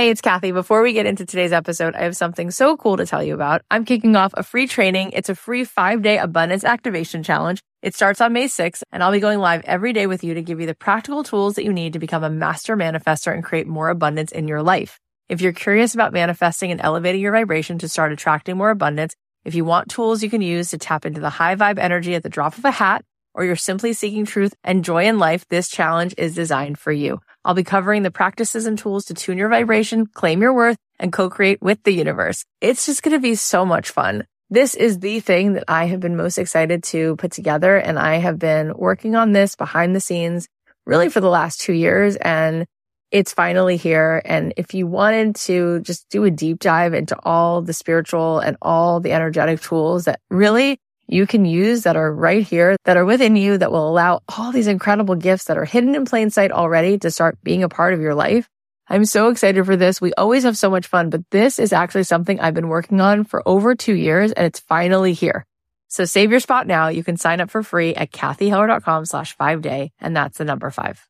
Hey, it's Kathy. Before we get into today's episode, I have something so cool to tell you about. I'm kicking off a free training. It's a free 5-day abundance activation challenge. It starts on May 6th, and I'll be going live every day with you to give you the practical tools that you need to become a master manifestor and create more abundance in your life. If you're curious about manifesting and elevating your vibration to start attracting more abundance, if you want tools you can use to tap into the high vibe energy at the drop of a hat, or you're simply seeking truth and joy in life, this challenge is designed for you. I'll be covering the practices and tools to tune your vibration, claim your worth, and co-create with the universe. It's just going to be so much fun. This is the thing that I have been most excited to put together, and I have been working on this behind the scenes really for the last 2 years, and it's finally here. And if you wanted to just do a deep dive into all the spiritual and all the energetic tools that really you can use that are right here, that are within you, that will allow all these incredible gifts that are hidden in plain sight already to start being a part of your life. I'm so excited for this. We always have so much fun, but this is actually something I've been working on for over 2 years, and it's finally here. So save your spot now. You can sign up for free at kathyheller.com/5day, and that's the number 5.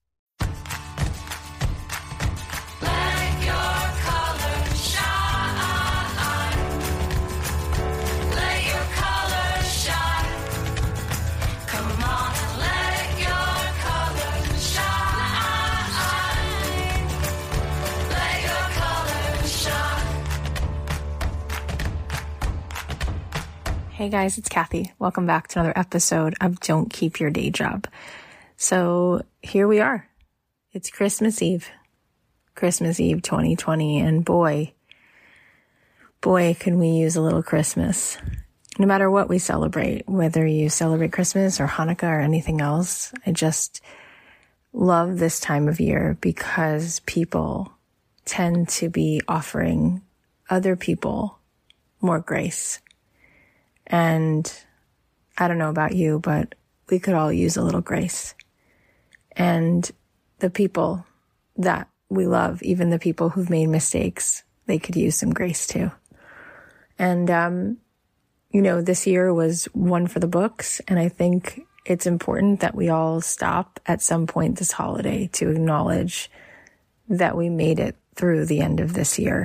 Hey guys, it's Kathy. Welcome back to another episode of Don't Keep Your Day Job. So here we are. It's Christmas Eve 2020, and boy, can we use a little Christmas. No matter what we celebrate, whether you celebrate Christmas or Hanukkah or anything else, I just love this time of year because people tend to be offering other people more grace. And I don't know about you, but we could all use a little grace. And the people that we love, even the people who've made mistakes, they could use some grace too. And, this year was one for the books. And I think it's important that we all stop at some point this holiday to acknowledge that we made it through the end of this year.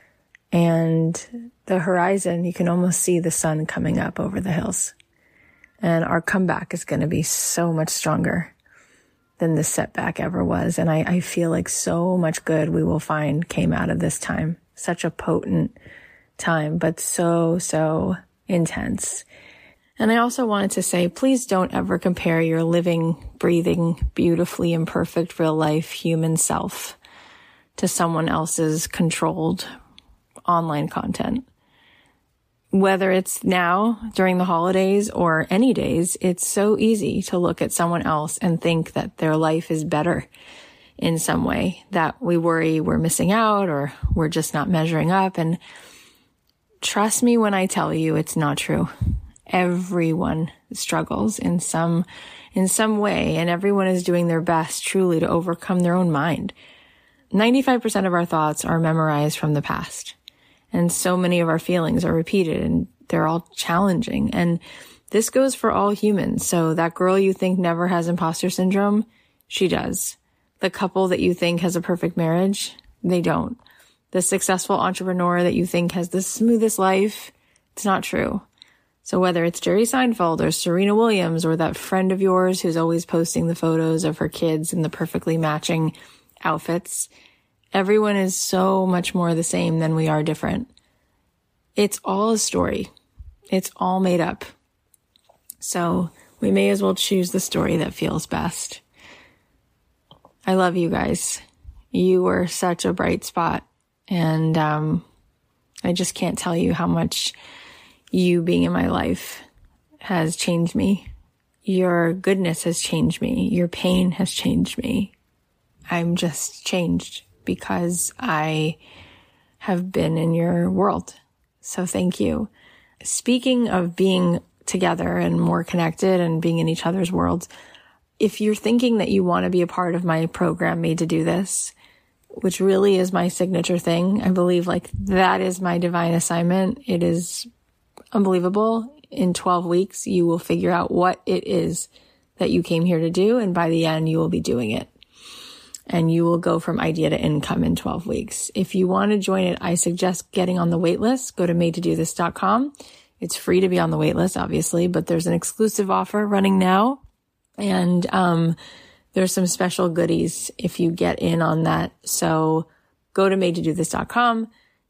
And the horizon, you can almost see the sun coming up over the hills. And our comeback is going to be so much stronger than this setback ever was. And I feel like so much good we will find came out of this time. Such a potent time, but so intense. And I also wanted to say, please don't ever compare your living, breathing, beautifully imperfect real life human self to someone else's controlled online content. Whether it's now during the holidays or any days, it's so easy to look at someone else and think that their life is better in some way, that we worry we're missing out or we're just not measuring up. And trust me when I tell you it's not true. Everyone struggles in some way, and everyone is doing their best truly to overcome their own mind. 95% of our thoughts are memorized from the past. And so many of our feelings are repeated, and they're all challenging. And this goes for all humans. So that girl you think never has imposter syndrome, she does. The couple that you think has a perfect marriage, they don't. The successful entrepreneur that you think has the smoothest life, it's not true. So whether it's Jerry Seinfeld or Serena Williams or that friend of yours who's always posting the photos of her kids in the perfectly matching outfits, everyone is so much more the same than we are different. It's all a story. It's all made up. So we may as well choose the story that feels best. I love you guys. You were such a bright spot. And I just can't tell you how much you being in my life has changed me. Your goodness has changed me. Your pain has changed me. I'm just changed because I have been in your world. So thank you. Speaking of being together and more connected and being in each other's worlds, if you're thinking that you want to be a part of my program Made to Do This, which really is my signature thing, I believe that is my divine assignment. It is unbelievable. In 12 weeks, you will figure out what it is that you came here to do. And by the end, you will be doing it. and you will go from idea to income in 12 weeks. If you want to join it, I suggest getting on the wait list. Go to madetodothis.com. It's free to be on the wait list, obviously, but there's an exclusive offer running now. And there's some special goodies if you get in on that. So go to madetodothis.com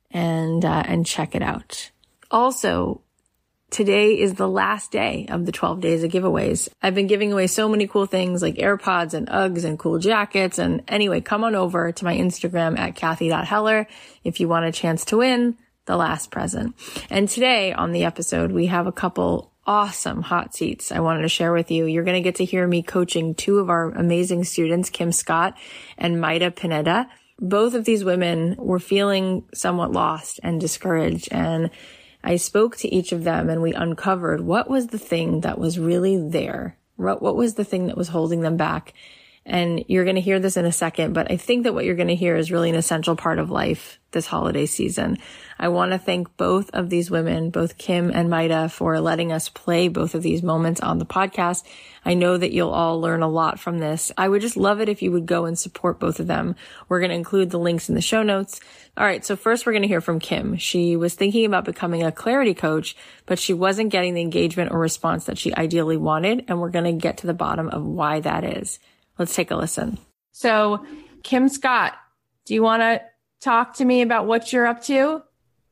and check it out. Also, today is the last day of the 12 days of giveaways. I've been giving away so many cool things like AirPods and Uggs and cool jackets. And anyway, come on over to my Instagram at Kathy.Heller if you want a chance to win the last present. And today on the episode, we have a couple awesome hot seats I wanted to share with you. You're going to get to hear me coaching two of our amazing students, Kim Scott and Maida Pineda. Both of these women were feeling somewhat lost and discouraged, and I spoke to each of them and we uncovered what was the thing that was really there. What was the thing that was holding them back? And you're going to hear this in a second, but I think that what you're going to hear is really an essential part of life this holiday season. I want to thank both of these women, both Kim and Maida, for letting us play both of these moments on the podcast. I know that you'll all learn a lot from this. I would just love it if you would go and support both of them. We're going to include the links in the show notes. All right, so first we're going to hear from Kim. She was thinking about becoming a clarity coach, but she wasn't getting the engagement or response that she ideally wanted, and we're going to get to the bottom of why that is. Let's take a listen. So, Kim Scott, do you want to talk to me about what you're up to?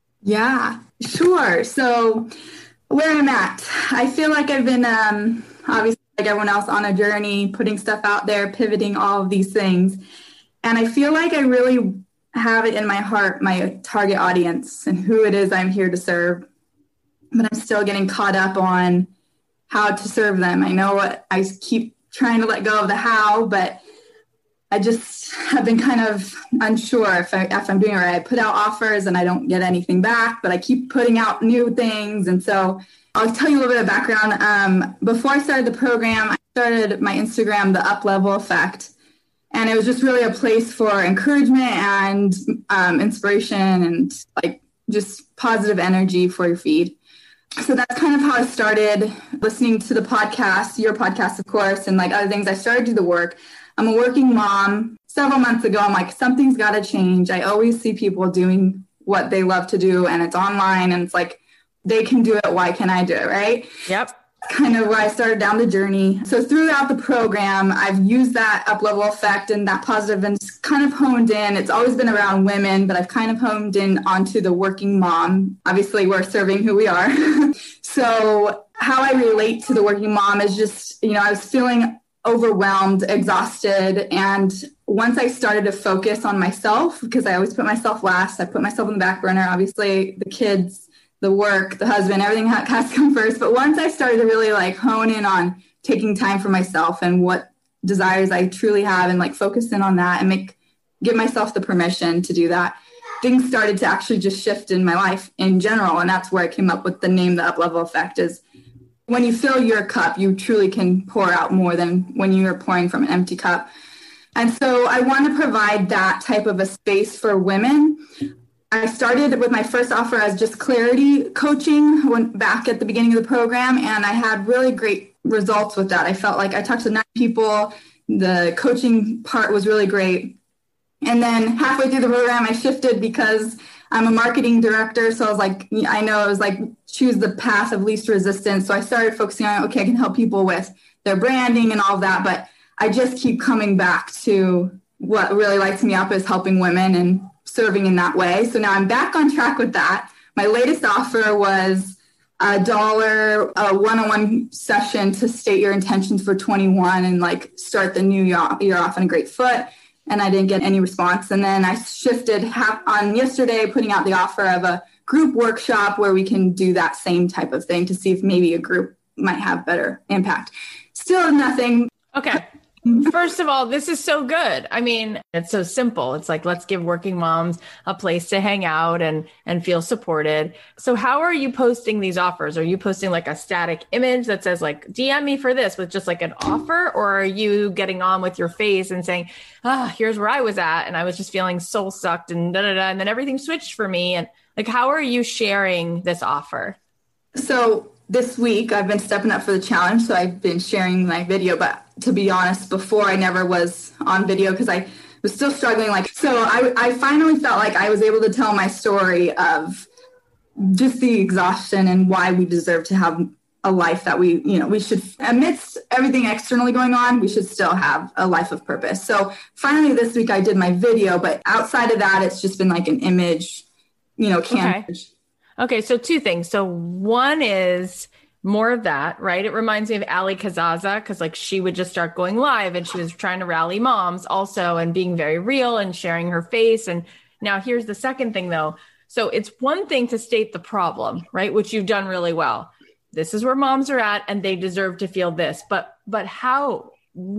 Yeah, sure. So where I'm at, I feel like I've been, obviously like everyone else, on a journey, putting stuff out there, pivoting, all of these things. And I feel like I really have it in my heart, my target audience and who it is I'm here to serve. But I'm still getting caught up on how to serve them. I know what I keep trying to let go of the how, but I just have been kind of unsure if I'm doing it right. I put out offers and I don't get anything back, but I keep putting out new things. And so I'll tell you a little bit of background. Before I started the program, I started my Instagram, The Up Level Effect. And it was just really a place for encouragement and inspiration and like just positive energy for your feed. So that's kind of how I started listening to the podcast, your podcast, of course, and like other things. I started to do the work. I'm a working mom. Several months ago, I'm like, something's got to change. I always see people doing what they love to do, and it's online, and it's like, they can do it. Why can't I do it? Right? Yep. Kind of where I started down the journey. So throughout the program, I've used that up-level effect and that positive and kind of honed in. It's always been around women, but I've kind of honed in onto the working mom. Obviously, we're serving who we are. So how I relate to the working mom is just, I was feeling overwhelmed, exhausted. And once I started to focus on myself, because I always put myself last, I put myself on the back burner, obviously the kids, the work, the husband, everything has to come first. But once I started to really like hone in on taking time for myself and what desires I truly have and like focus in on that and give myself the permission to do that, things started to actually just shift in my life in general. And that's where I came up with the name, The Up Level Effect. Is when you fill your cup, you truly can pour out more than when you are pouring from an empty cup. And so I want to provide that type of a space for women. I started with my first offer as just clarity coaching back at the beginning of the program, and I had really great results with that. I felt like I talked to 9 people. The coaching part was really great. And then halfway through the program, I shifted because I'm a marketing director. So I was like, I know it was like, choose the path of least resistance. So I started focusing on, okay, I can help people with their branding and all of that. But I just keep coming back to what really lights me up is helping women and serving in that way. So now I'm back on track with that. My latest offer was $1 a one-on-one session to state your intentions for 21 and like start the new year off on a great foot. And I didn't get any response. And then I shifted on yesterday, putting out the offer of a group workshop where we can do that same type of thing to see if maybe a group might have better impact. Still nothing. Okay. First of all, this is so good. I mean, it's so simple. It's like, let's give working moms a place to hang out and feel supported. So how are you posting these offers? Are you posting like a static image that says like, DM me for this with just like an offer? Or are you getting on with your face and saying, here's where I was at, and I was just feeling soul sucked and and then everything switched for me? And like, how are you sharing this offer? So this week I've been stepping up for the challenge. So I've been sharing my video, but to be honest, before I never was on video because I was still struggling. Like, so I finally felt like I was able to tell my story of just the exhaustion and why we deserve to have a life that we should, amidst everything externally going on, we should still have a life of purpose. So finally this week I did my video, but outside of that, it's just been like an image, canvas. Okay. So two things. So one is more of that, right? It reminds me of Ali Kazaza, because like she would just start going live and she was trying to rally moms also and being very real and sharing her face. And now here's the second thing though. So it's one thing to state the problem, right? Which you've done really well. This is where moms are at and they deserve to feel this, but how,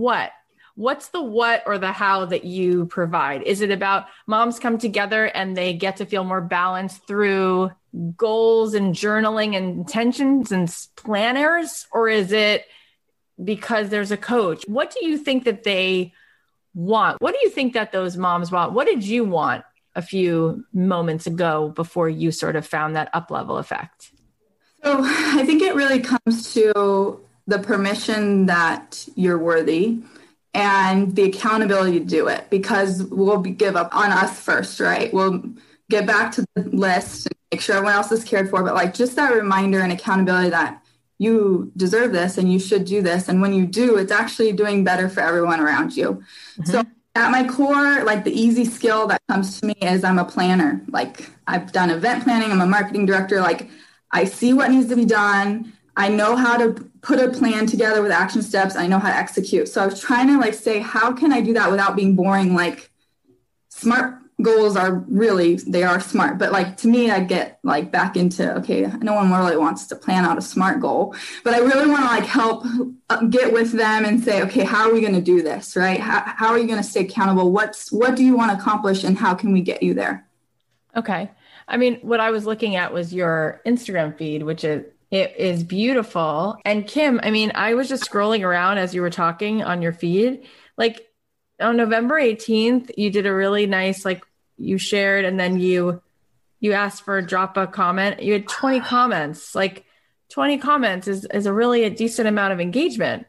what's the what or the how that you provide? Is it about moms come together and they get to feel more balanced through goals and journaling and intentions and planners? Or is it because there's a coach? What do you think that they want? What do you think that those moms want? What did you want a few moments ago before you sort of found that up level effect? So I think it really comes to the permission that you're worthy and the accountability to do it, because we'll give up on us first, right? We'll get back to the list and make sure everyone else is cared for. But like just that reminder and accountability that you deserve this and you should do this. And when you do, it's actually doing better for everyone around you. Mm-hmm. So at my core, like the easy skill that comes to me is I'm a planner. Like I've done event planning. I'm a marketing director. Like I see what needs to be done. I know how to put a plan together with action steps. I know how to execute. So I was trying to like say, how can I do that without being boring? Like SMART goals they are smart. But like to me, I get like back into, okay, no one really wants to plan out a SMART goal, but I really want to like help get with them and say, okay, how are we going to do this? Right? How are you going to stay accountable? What do you want to accomplish and how can we get you there? Okay. I mean, what I was looking at was your Instagram feed, which it is beautiful. And Kim, I mean, I was just scrolling around as you were talking on your feed. Like on November 18th, you did a really nice, like you shared, and then you asked for drop a comment. You had 20 comments. Like 20 comments is a decent amount of engagement.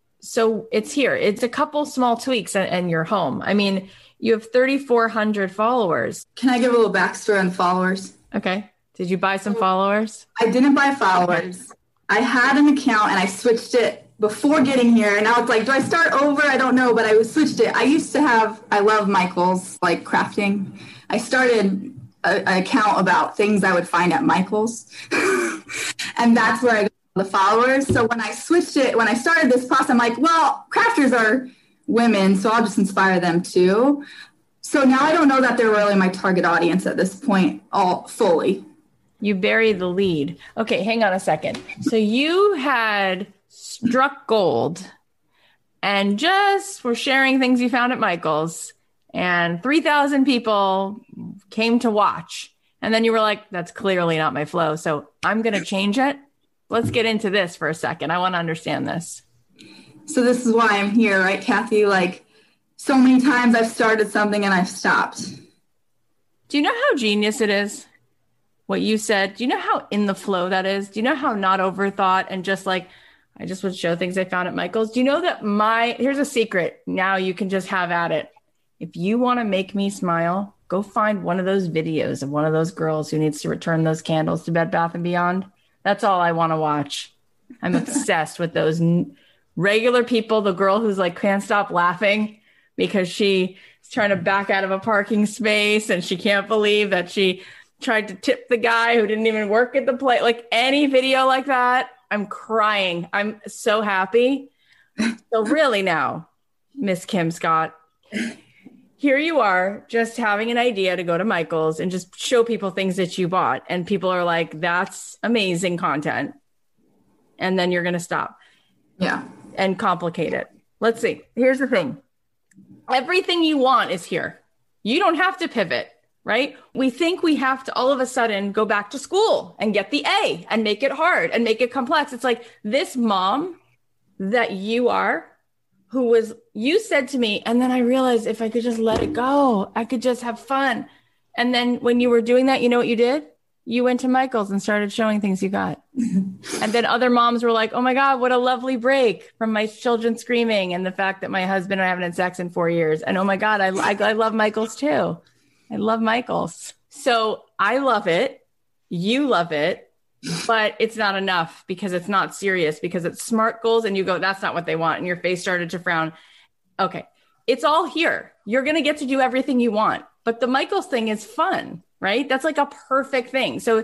So it's here. It's a couple small tweaks and you're home. I mean, you have 3,400 followers. Can I give a little backstory on followers? Okay. Did you buy some followers? I didn't buy followers. I had an account and I switched it before getting here. And now it's like, do I start over? I don't know, but I switched it. I love Michael's, like crafting. I started an account about things I would find at Michael's. And that's where I got the followers. So when I started this process, I'm like, well, crafters are women, so I'll just inspire them too. So now I don't know that they're really my target audience at this point, all fully. You buried the lead. Okay, hang on a second. So you had struck gold and just were sharing things you found at Michael's, and 3,000 people came to watch. And then you were like, that's clearly not my flow, so I'm going to change it. Let's get into this for a second. I want to understand this. So this is why I'm here, right, Kathy? Like so many times I've started something and I've stopped. Do you know how genius it is? What you said, do you know how in the flow that is? Do you know how not overthought and just like, I just would show things I found at Michael's. Do you know that here's a secret. Now you can just have at it. If you want to make me smile, go find one of those videos of one of those girls who needs to return those candles to Bed Bath & Beyond. That's all I want to watch. I'm obsessed with those regular people. The girl who's like, can't stop laughing because she's trying to back out of a parking space and she can't believe that she tried to tip the guy who didn't even work at the place. Like any video like that, I'm crying. I'm so happy. So really now, Miss Kim Scott, here you are just having an idea to go to Michael's and just show people things that you bought. And people are like, that's amazing content. And then you're going to stop. Yeah. And complicate it. Let's see. Here's the thing. Everything you want is here. You don't have to pivot. Right? We think we have to all of a sudden go back to school and get the A and make it hard and make it complex. It's like this mom that you are, you said to me, and then I realized if I could just let it go, I could just have fun. And then when you were doing that, you know what you did? You went to Michael's and started showing things you got. And then other moms were like, oh my God, what a lovely break from my children screaming and the fact that my husband and I haven't had sex in 4 years. And oh my God, I love Michael's too. I love Michael's. So I love it. You love it, but it's not enough because it's not serious, because it's SMART goals. And you go, that's not what they want. And your face started to frown. Okay. It's all here. You're going to get to do everything you want, but the Michael's thing is fun, right? That's like a perfect thing. So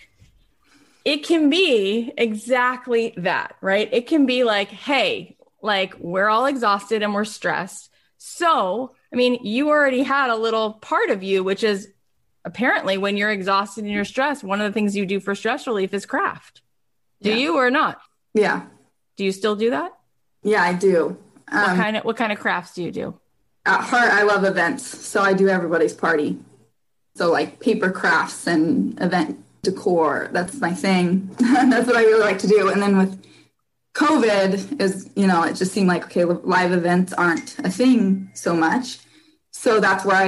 it can be exactly that, right? It can be like, hey, like we're all exhausted and we're stressed. So, I mean, you already had a little part of you, which is apparently when you're exhausted and you're stressed, one of the things you do for stress relief is craft. Do you or not? Yeah. Do you still do that? Yeah, I do. What kind of crafts do you do? At heart, I love events. So I do everybody's party. So like paper crafts and event decor, that's my thing. That's what I really like to do. And then with COVID it just seemed like, okay, live events aren't a thing so much. So that's where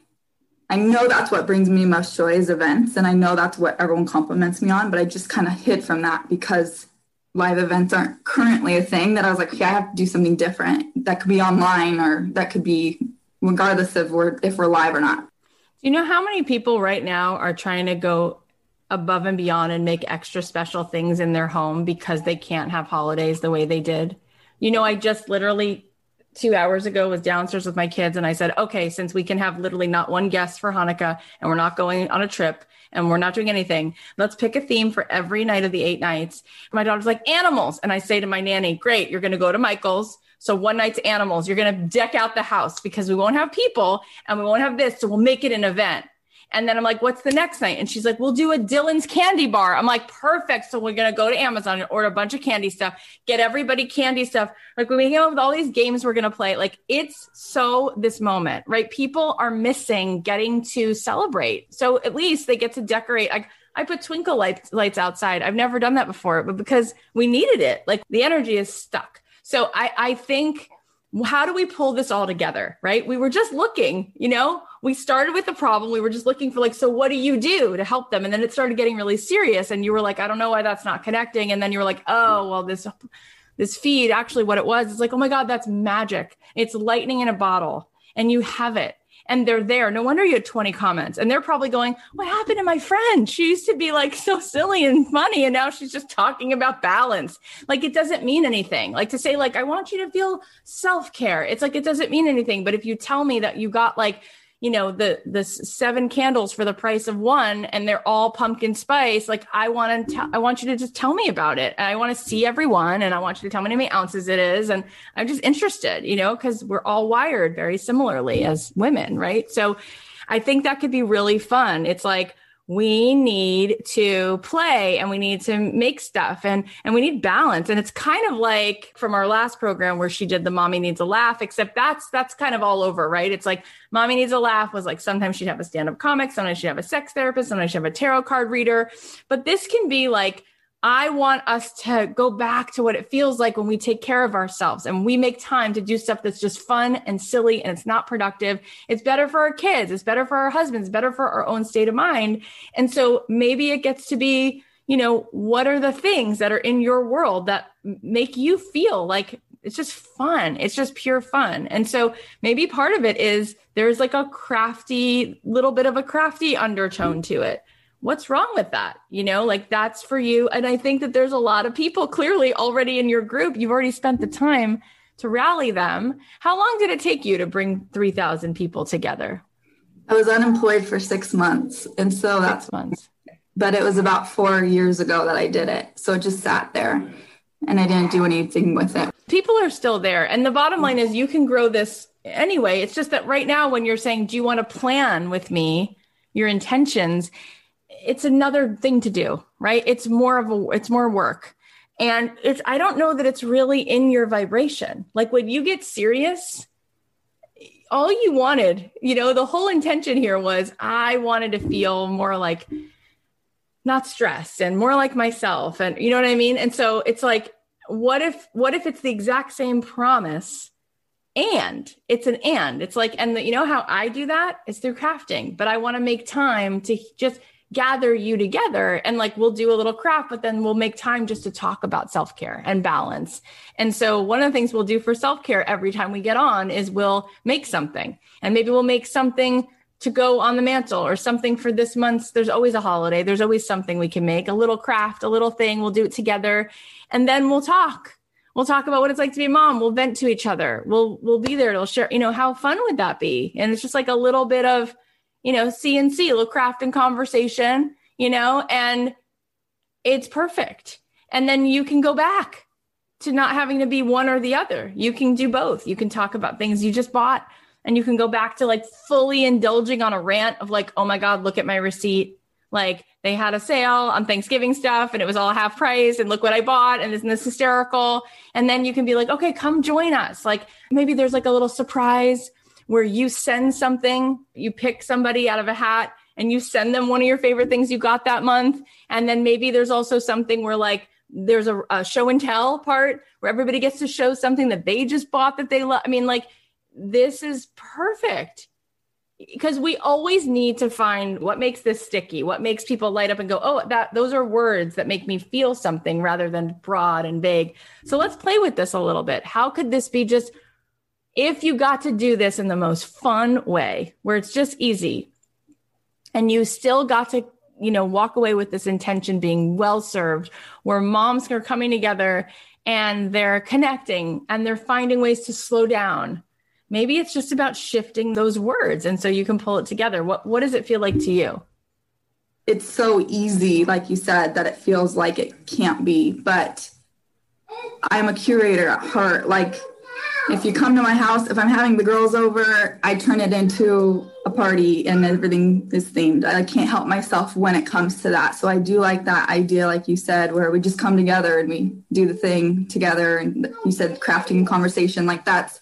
I know that's what brings me most joy is events. And I know that's what everyone compliments me on, but I just kind of hid from that because live events aren't currently a thing, that I was like, okay, I have to do something different. That could be online, or that could be regardless of if we're live or not. Do you know how many people right now are trying to go above and beyond and make extra special things in their home because they can't have holidays the way they did? I just literally 2 hours ago was downstairs with my kids and I said, okay, since we can have literally not one guest for Hanukkah and we're not going on a trip and we're not doing anything, let's pick a theme for every night of the 8 nights. My daughter's like, animals. And I say to my nanny, great, you're going to go to Michael's. So one night's animals. You're going to deck out the house because we won't have people and we won't have this. So we'll make it an event. And then I'm like, what's the next night? And she's like, we'll do a Dylan's candy bar. I'm like, perfect. So we're going to go to Amazon and order a bunch of candy stuff, get everybody candy stuff. Like we came up with all these games we're going to play. Like it's so this moment, right? People are missing getting to celebrate. So at least they get to decorate. I put twinkle lights outside. I've never done that before, but because we needed it, like the energy is stuck. So I think, how do we pull this all together, right? We were just looking, we started with the problem. We were just looking for so what do you do to help them? And then it started getting really serious. And you were like, I don't know why that's not connecting. And then you were like, oh, well, this feed, actually what it was, it's like, oh my God, that's magic. It's lightning in a bottle and you have it. And they're there. No wonder you had 20 comments. And they're probably going, what happened to my friend? She used to be so silly and funny. And now she's just talking about balance. It doesn't mean anything. To say, I want you to feel self-care. It's it doesn't mean anything. But if you tell me that you got the 7 candles for the price of one and they're all pumpkin spice, I want you to just tell me about it. And I want to see everyone and I want you to tell me how many ounces it is. And I'm just interested, because we're all wired very similarly as women, right? So I think that could be really fun. It's we need to play and we need to make stuff and we need balance. And it's kind of like from our last program where she did the mommy needs a laugh, except that's kind of all over, right? It's mommy needs a laugh was sometimes she'd have a stand-up comic, sometimes she'd have a sex therapist, sometimes she'd have a tarot card reader. But this can be I want us to go back to what it feels like when we take care of ourselves and we make time to do stuff that's just fun and silly and it's not productive. It's better for our kids. It's better for our husbands, it's better for our own state of mind. And so maybe it gets to be, what are the things that are in your world that make you feel like it's just fun. It's just pure fun. And so maybe part of it is there's a crafty, little bit of a crafty undertone to it. What's wrong with that? That's for you. And I think that there's a lot of people clearly already in your group. You've already spent the time to rally them. How long did it take you to bring 3,000 people together? I was unemployed for 6 months. And so 6 months. But it was about 4 years ago that I did it. So it just sat there and I didn't do anything with it. People are still there. And the bottom line is you can grow this anyway. It's just that right now when you're saying, do you want to plan with me, your intentions, it's another thing to do, right? It's more work. And I don't know that it's really in your vibration. When you get serious, all you wanted, the whole intention here was I wanted to feel more not stressed and more like myself. And you know what I mean? And so it's what if it's the exact same promise and it's and it's and you know how I do that is through crafting, but I want to make time to just gather you together and like, we'll do a little craft, but then we'll make time just to talk about self-care and balance. And so one of the things we'll do for self-care every time we get on is we'll make something, and maybe we'll make something to go on the mantle or something for this month's. There's always a holiday. There's always something we can make, a little craft, a little thing. We'll do it together. And then we'll talk. We'll talk about what it's like to be a mom. We'll vent to each other. We'll be there. We'll share, how fun would that be? And it's just like a little bit of, C&C, a little craft and conversation, and it's perfect. And then you can go back to not having to be one or the other. You can do both. You can talk about things you just bought, and you can go back to like fully indulging on a rant of like, oh my God, look at my receipt. Like they had a sale on Thanksgiving stuff and it was all half price, and look what I bought. And isn't this hysterical? And then you can be like, okay, come join us. Like maybe there's like a little surprise where you send something, you pick somebody out of a hat and you send them one of your favorite things you got that month. And then maybe there's also something where like, there's a show and tell part where everybody gets to show something that they just bought that they love. I mean, like, this is perfect, because we always need to find what makes this sticky, what makes people light up and go, oh, those are words that make me feel something rather than broad and vague. So let's play with this a little bit. How could this be just, if you got to do this in the most fun way, where it's just easy and you still got to, walk away with this intention being well served, where moms are coming together and they're connecting and they're finding ways to slow down. Maybe it's just about shifting those words. And so you can pull it together. What does it feel like to you? It's so easy, like you said, that it feels like it can't be. But I'm a curator at heart. Like if you come to my house, if I'm having the girls over, I turn it into a party and everything is themed. I can't help myself when it comes to that. So I do like that idea, like you said, where we just come together and we do the thing together. And you said crafting conversation, like that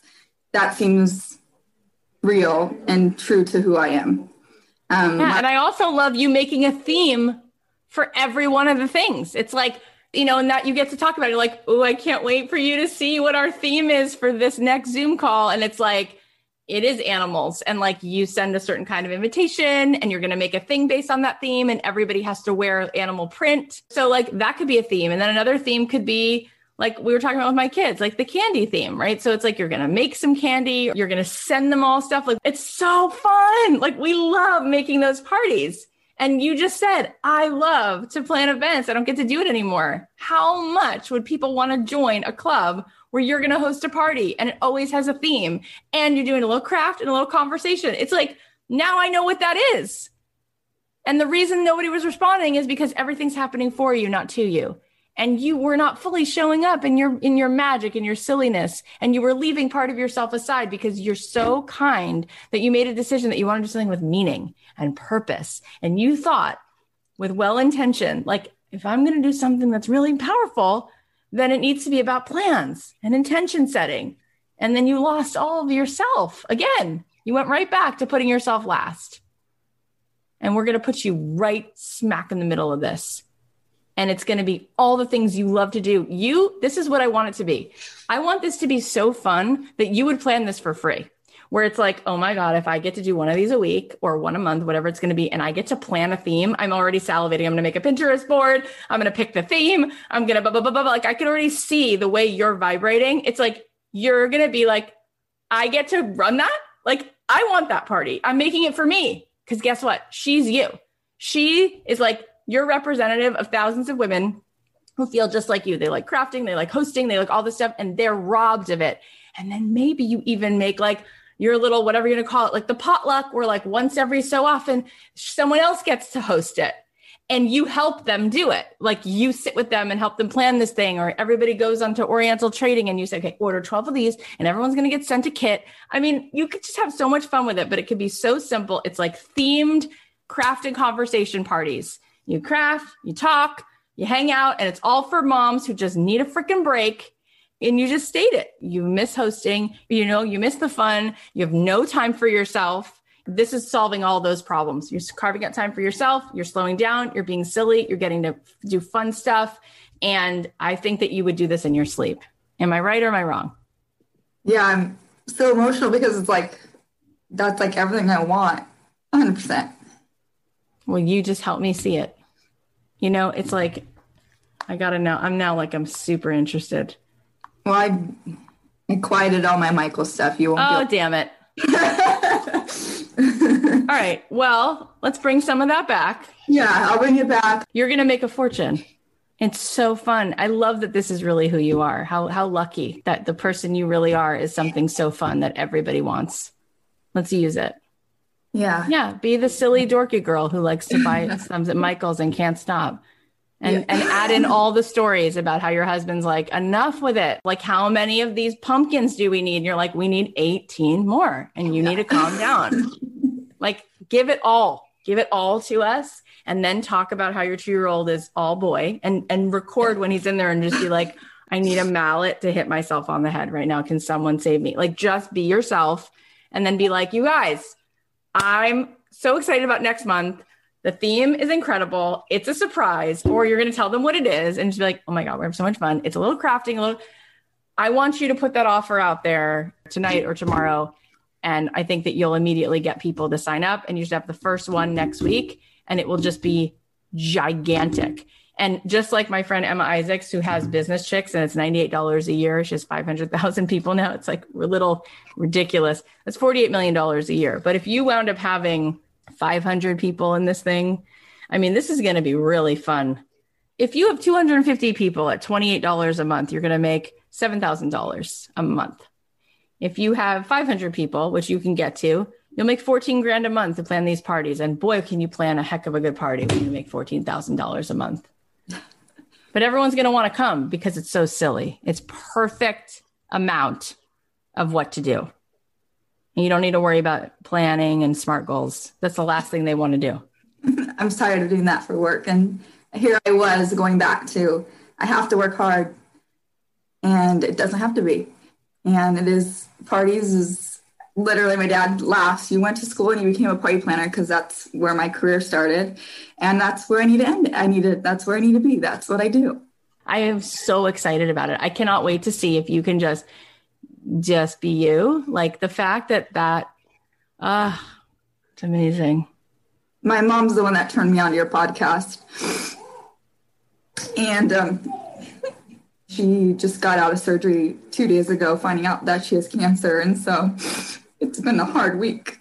seems real and true to who I am. And I also love you making a theme for every one of the things. It's like, and that you get to talk about it. You're like, oh, I can't wait for you to see what our theme is for this next Zoom call. And it's like, it is animals. And like you send a certain kind of invitation and you're going to make a thing based on that theme, and everybody has to wear animal print. So like that could be a theme. And then another theme could be, like we were talking about with my kids, like the candy theme, right? So it's like, you're going to make some candy, you're going to send them all stuff. Like, it's so fun. Like we love making those parties. And you just said, I love to plan events. I don't get to do it anymore. How much would people want to join a club where you're going to host a party and it always has a theme and you're doing a little craft and a little conversation? It's like, now I know what that is. And the reason nobody was responding is because everything's happening for you, not to you. And you were not fully showing up in your magic and your silliness. And you were leaving part of yourself aside because you're so kind that you made a decision that you want to do something with meaning and purpose. And you thought with well-intention, like, if I'm going to do something that's really powerful, then it needs to be about plans and intention setting. And then you lost all of yourself. Again, you went right back to putting yourself last. And we're going to put you right smack in the middle of this. And it's going to be all the things you love to do. This is what I want it to be. I want this to be so fun that you would plan this for free, where it's like, oh my God, if I get to do one of these a week or one a month, whatever it's going to be, and I get to plan a theme, I'm already salivating. I'm going to make a Pinterest board. I'm going to pick the theme. I'm going to blah, blah, blah, blah, blah. Like I can already see the way you're vibrating. It's like, you're going to be like, I get to run that. Like, I want that party. I'm making it for me. Because guess what? She's you. She is like, you're representative of thousands of women who feel just like you. They like crafting, they like hosting, they like all this stuff, and they're robbed of it. And then maybe you even make like your little, whatever you're going to call it, like the potluck, where like once every so often, someone else gets to host it and you help them do it. Like you sit with them and help them plan this thing, or everybody goes onto Oriental Trading and you say, okay, order 12 of these and everyone's going to get sent a kit. I mean, you could just have so much fun with it, but it could be so simple. It's like themed crafting conversation parties. You craft, you talk, you hang out, and it's all for moms who just need a freaking break. And you just state it. You miss hosting, you miss the fun. You have no time for yourself. This is solving all those problems. You're carving out time for yourself. You're slowing down. You're being silly. You're getting to do fun stuff. And I think that you would do this in your sleep. Am I right or am I wrong? Yeah, I'm so emotional because it's like, that's like everything I want. 100%. Well, you just help me see it. You know, it's like, I got to know. I'm super interested. Well, I quieted all my Michael stuff. You won't. Oh, damn it. All right. Well, let's bring some of that back. Yeah, I'll bring it back. You're going to make a fortune. It's so fun. I love that this is really who you are. How lucky that the person you really are is something so fun that everybody wants. Let's use it. Yeah. Yeah. Be the silly dorky girl who likes to buy thumbs at Michael's and can't stop. And add in all the stories about how your husband's like, enough with it. Like, how many of these pumpkins do we need? And you're like, we need 18 more and you need to calm down. Like, give it all to us. And then talk about how your 2-year-old is all boy and record when he's in there and just be like, I need a mallet to hit myself on the head right now. Can someone save me? Like, just be yourself and then be like, you guys, I'm so excited about next month. The theme is incredible. It's a surprise. Or you're going to tell them what it is and just be like, oh my God, we're having so much fun. It's a little crafting, I want you to put that offer out there tonight or tomorrow. And I think that you'll immediately get people to sign up, and you should have the first one next week, and it will just be gigantic. And just like my friend Emma Isaacs, who has Business Chicks, and it's $98 a year. She has 500,000 people now. It's like a little ridiculous. That's $48 million a year. But if you wound up having 500 people in this thing, I mean, this is going to be really fun. If you have 250 people at $28 a month, you're going to make $7,000 a month. If you have 500 people, which you can get to, you'll make $14,000 a month to plan these parties. And boy, can you plan a heck of a good party when you make $14,000 a month. But everyone's going to want to come because it's so silly. It's perfect amount of what to do. And you don't need to worry about planning and SMART goals. That's the last thing they want to do. I'm tired of doing that for work. And here I was going back to, I have to work hard, and it doesn't have to be. And it is, parties is literally, my dad laughs. You went to school and you became a party planner because that's where my career started. And that's where I need to end it. That's where I need to be. That's what I do. I am so excited about it. I cannot wait to see if you can just be you. Like, the fact that it's amazing. My mom's the one that turned me on to your podcast. And she just got out of surgery 2 days ago, finding out that she has cancer. And so it's been a hard week.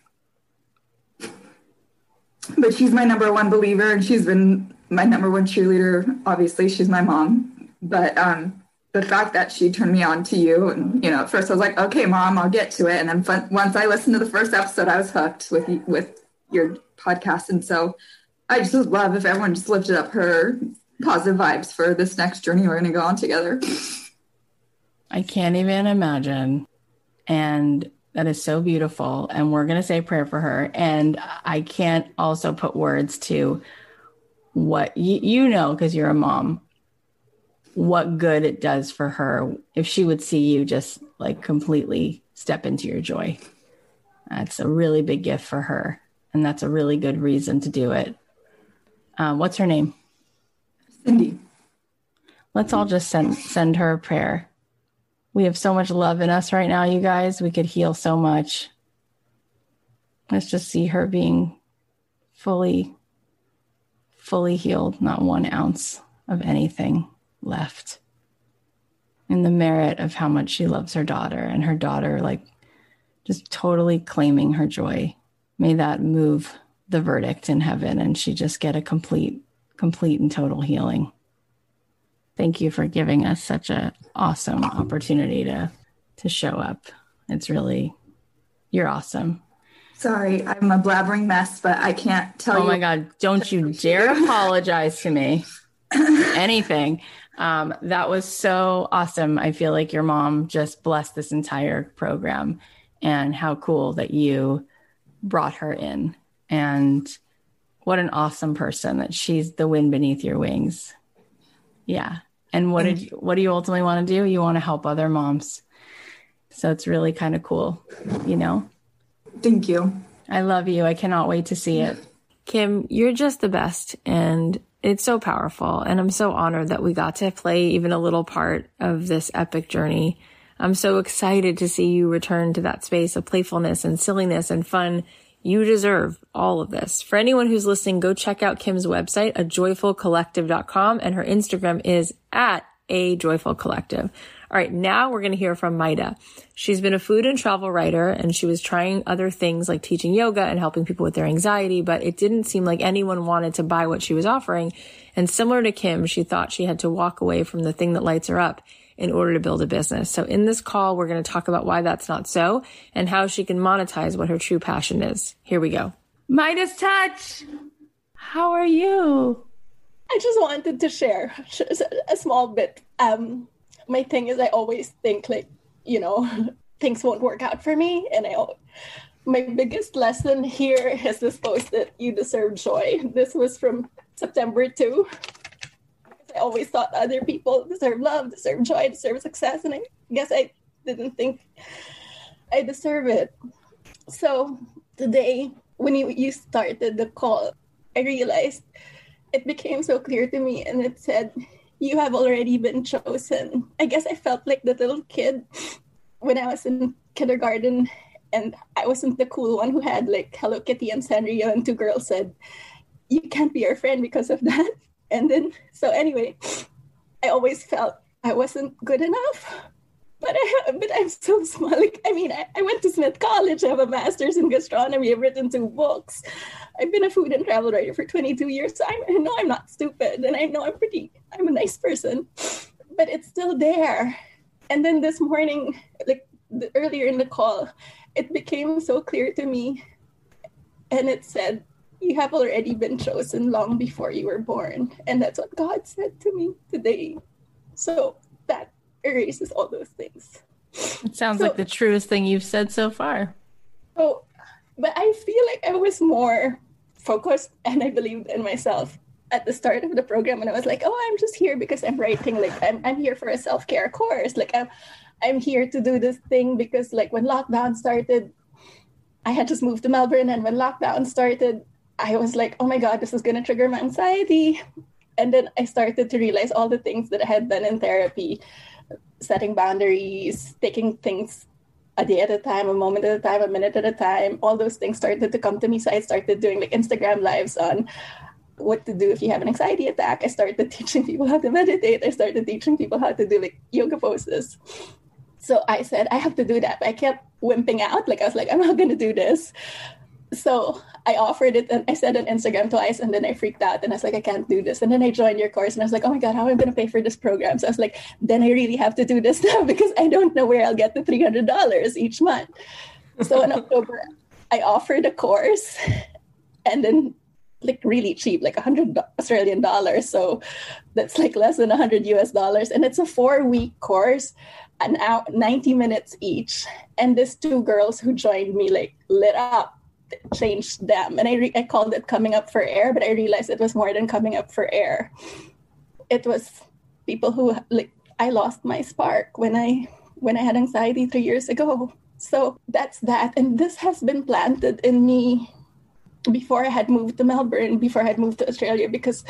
But she's my number one believer, and she's been my number one cheerleader. Obviously, she's my mom. But the fact that she turned me on to you, and, you know, at first I was like, okay, Mom, I'll get to it. And then once I listened to the first episode, I was hooked with your podcast. And so I just would love if everyone just lifted up her positive vibes for this next journey we're going to go on together. I can't even imagine. And that is so beautiful. And we're going to say a prayer for her. And I can't also put words to what you know, because you're a mom, what good it does for her if she would see you just like completely step into your joy. That's a really big gift for her. And that's a really good reason to do it. What's her name? Cindy. Let's all just send her a prayer. We have so much love in us right now, you guys. We could heal so much. Let's just see her being fully healed, not 1 ounce of anything left. In the merit of how much she loves her daughter, and her daughter like just totally claiming her joy. May that move the verdict in heaven, and she just get a complete and total healing. Thank you for giving us such an awesome opportunity to show up. It's really, you're awesome. Sorry, I'm a blabbering mess, but I can't tell you. Oh my God, don't you dare apologize to me. Anything. That was so awesome. I feel like your mom just blessed this entire program, and how cool that you brought her in. And what an awesome person that she's the wind beneath your wings. Yeah. And what do you ultimately want to do? You want to help other moms. So it's really kind of cool, you know? Thank you. I love you. I cannot wait to see it. Kim, you're just the best. And it's so powerful. And I'm so honored that we got to play even a little part of this epic journey. I'm so excited to see you return to that space of playfulness and silliness and fun. You deserve all of this. For anyone who's listening, go check out Kim's website, ajoyfulcollective.com, and her Instagram is @ajoyfulcollective. All right, now we're going to hear from Maida. She's been a food and travel writer, and she was trying other things like teaching yoga and helping people with their anxiety, but it didn't seem like anyone wanted to buy what she was offering. And similar to Kim, she thought she had to walk away from the thing that lights her up in order to build a business. So in this call, we're going to talk about why that's not so and how she can monetize what her true passion is. Here we go. Maida's Touch. How are you? I just wanted to share a small bit. My thing is I always think like, things won't work out for me. And my biggest lesson here is this post that you deserve joy. This was from September 2. I always thought other people deserve love, deserve joy, deserve success. And I guess I didn't think I deserve it. So today, when you started the call, I realized it became so clear to me. And it said, you have already been chosen. I guess I felt like the little kid when I was in kindergarten and I wasn't the cool one who had like Hello Kitty and Sanrio, and 2 girls said, you can't be our friend because of that. And then, so anyway, I always felt I wasn't good enough, but I'm so small. Like, I went to Smith College. I have a master's in gastronomy. I've written 2 books. I've been a food and travel writer for 22 years. So I know I'm not stupid, and I know I'm a nice person, but it's still there. And then this morning, like earlier in the call, it became so clear to me. And it said, you have already been chosen long before you were born. And that's what God said to me today. So that erases all those things. It sounds like the truest thing you've said so far. Oh, but I feel like I was more focused and I believed in myself at the start of the program. And I was like, oh, I'm just here because I'm writing. Like, I'm here for a self-care course. Like, I'm here to do this thing because like when lockdown started, I had just moved to Melbourne. And when lockdown started, I was like, oh my God, this is going to trigger my anxiety. And then I started to realize all the things that I had done in therapy, setting boundaries, taking things a day at a time, a moment at a time, a minute at a time. All those things started to come to me. So I started doing like Instagram lives on what to do if you have an anxiety attack. I started teaching people how to meditate. I started teaching people how to do like yoga poses. So I said, I have to do that. But I kept wimping out. Like I was like, I'm not going to do this. So I offered it and I said on Instagram twice and then I freaked out and I was like, I can't do this. And then I joined your course and I was like, oh my God, how am I going to pay for this program? So I was like, then I really have to do this now because I don't know where I'll get the $300 each month. So in October, I offered a course and then like really cheap, like $100 Australian dollars. So that's like less than $100 US. And it's a 4-week course, an hour, 90 minutes each. And these 2 girls who joined me like lit up. Changed them. And I called it coming up for air, but I realized it was more than coming up for air. It was people who like, I lost my spark when I had anxiety 3 years ago. So that's that. And this has been planted in me before I had moved to Melbourne, before I had moved to Australia, because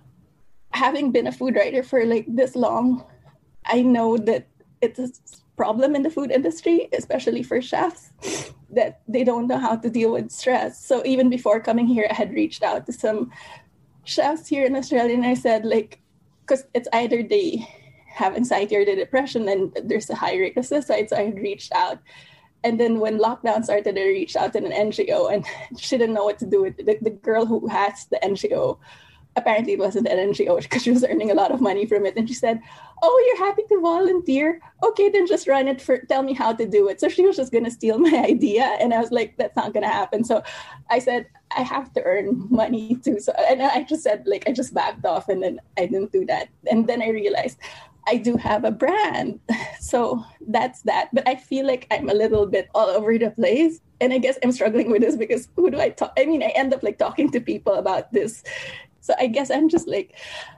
having been a food writer for like this long, I know that it's a problem in the food industry, especially for chefs, that they don't know how to deal with stress. So even before coming here, I had reached out to some chefs here in Australia and I said, like, because it's either they have anxiety or the depression and there's a high rate of suicide. So I had reached out. And then when lockdown started, I reached out to an NGO and she didn't know what to do with it. The girl who has the NGO, apparently it wasn't an NGO because she was earning a lot of money from it. And she said, oh, you're happy to volunteer? Okay, then just run it tell me how to do it. So she was just going to steal my idea. And I was like, that's not going to happen. So I said, I have to earn money too. So, and I just said, like, I just backed off and then I didn't do that. And then I realized I do have a brand. So that's that. But I feel like I'm a little bit all over the place. And I guess I'm struggling with this because who do I talk? I mean, I end up like talking to people about this. So I guess I'm just like,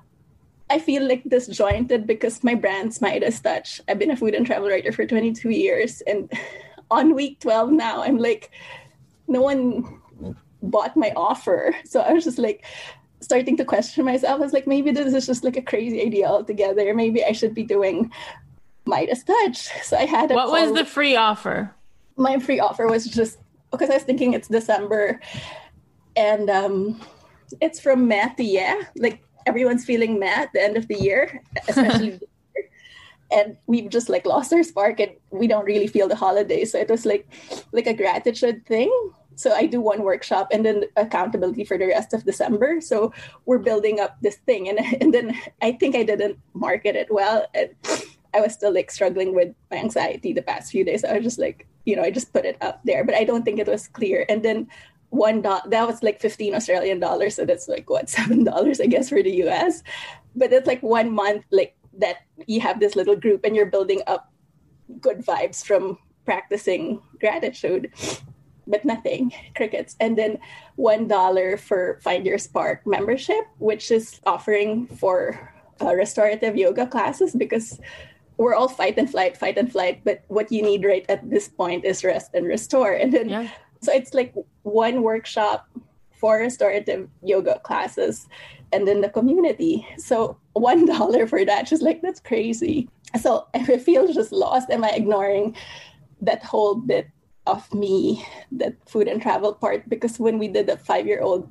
I feel like disjointed because my brand's Maida's Touch. I've been a food and travel writer for 22 years. And on week 12 now, I'm like, no one bought my offer. So I was just like starting to question myself. I was like, maybe this is just like a crazy idea altogether. Maybe I should be doing Maida's Touch. So I had What was the free offer? My free offer was just because I was thinking it's December, and it's from meh to yeah. Like everyone's feeling meh at the end of the year, especially. And we've just like lost our spark, and we don't really feel the holidays. So it was like a gratitude thing. So I do one workshop and then accountability for the rest of December. So we're building up this thing, and then I think I didn't market it well, and I was still like struggling with my anxiety the past few days. I was just like, I just put it up there, but I don't think it was clear. And then that was like 15 Australian dollars, so that's like what, $7 I guess for the US. But it's like 1 month like that you have this little group and you're building up good vibes from practicing gratitude, but nothing, crickets. And then $1 for Find Your Spark membership, which is offering for restorative yoga classes, because we're all fight and flight, but what you need right at this point is rest and restore. And then so it's like one workshop, 4 restorative yoga classes, and then the community. So $1 for that, just like, that's crazy. So I feel just lost. Am I ignoring that whole bit of me, that food and travel part? Because when we did the 5-year-old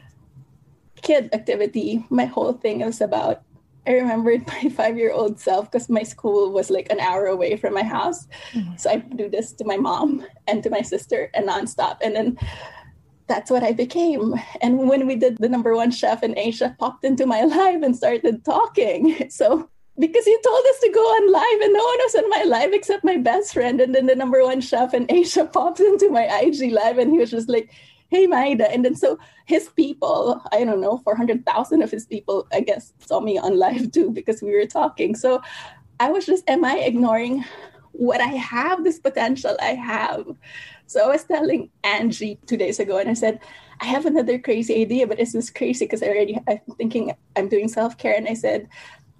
kid activity, my whole thing was about, I remembered my 5-year-old self, because my school was like an hour away from my house. Mm-hmm. So I do this to my mom and to my sister and nonstop. And then that's what I became. And when we did the #1 chef in Asia popped into my live and started talking. So because you told us to go on live and no one was on my live except my best friend. And then the #1 chef in Asia popped into my IG live and he was just like, hey, Maida. And then so his people, I don't know, 400,000 of his people, I guess, saw me on live too because we were talking. So I was just, am I ignoring what I have, this potential I have? So I was telling Angie 2 days ago, and I said, I have another crazy idea, but it's just crazy because I'm thinking I'm doing self-care. And I said,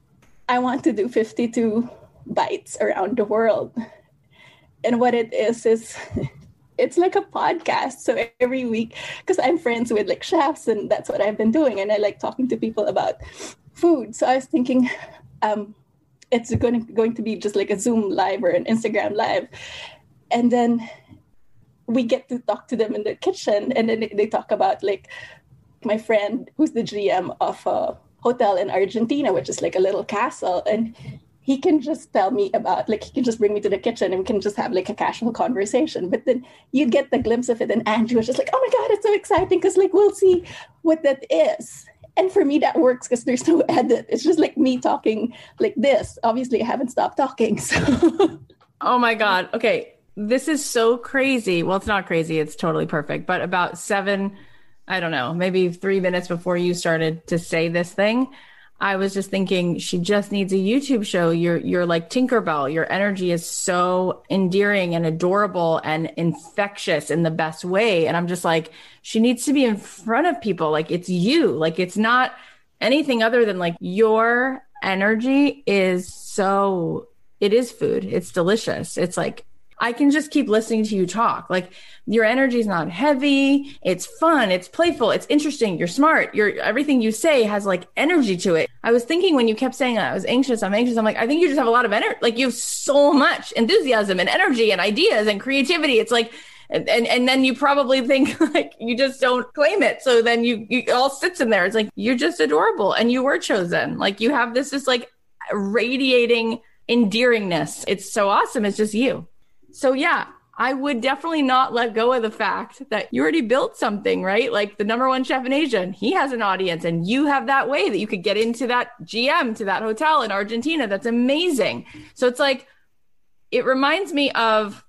I want to do 52 bites around the world. And what it is it's like a podcast. So every week, because I'm friends with like chefs and that's what I've been doing. And I like talking to people about food. So I was thinking it's going to be just like a Zoom live or an Instagram live. And then we get to talk to them in the kitchen. And then they talk about like my friend who's the GM of a hotel in Argentina, which is like a little castle. And he can just tell me about, like, he can just bring me to the kitchen and we can just have like a casual conversation. But then you get the glimpse of it. And Angie was just like, oh my God, it's so exciting because like we'll see what that is. And for me, that works because there's no edit. It's just like me talking like this. Obviously, I haven't stopped talking. So. Oh my God. Okay. This is so crazy. Well, it's not crazy. It's totally perfect. But about 7, I don't know, maybe 3 minutes before you started to say this thing, I was just thinking she just needs a YouTube show. You're like Tinkerbell. Your energy is so endearing and adorable and infectious in the best way. And I'm just like, she needs to be in front of people. Like it's you, like it's not anything other than like your energy is so, it is food. It's delicious. It's like, I can just keep listening to you talk. Like your energy is not heavy. It's fun. It's playful. It's interesting. You're smart. Everything you say has like energy to it. I was thinking when you kept saying I was anxious, I'm anxious. I'm like, I think you just have a lot of energy. Like you have so much enthusiasm and energy and ideas and creativity. It's like, and then you probably think like you just don't claim it. So then you it all sits in there. It's like, you're just adorable and you were chosen. Like you have this just like radiating endearingness. It's so awesome. It's just you. So yeah, I would definitely not let go of the fact that you already built something, right? Like the #1 chef in Asia, and he has an audience and you have that way that you could get into that GM to that hotel in Argentina. That's amazing. So it's like, it reminds me of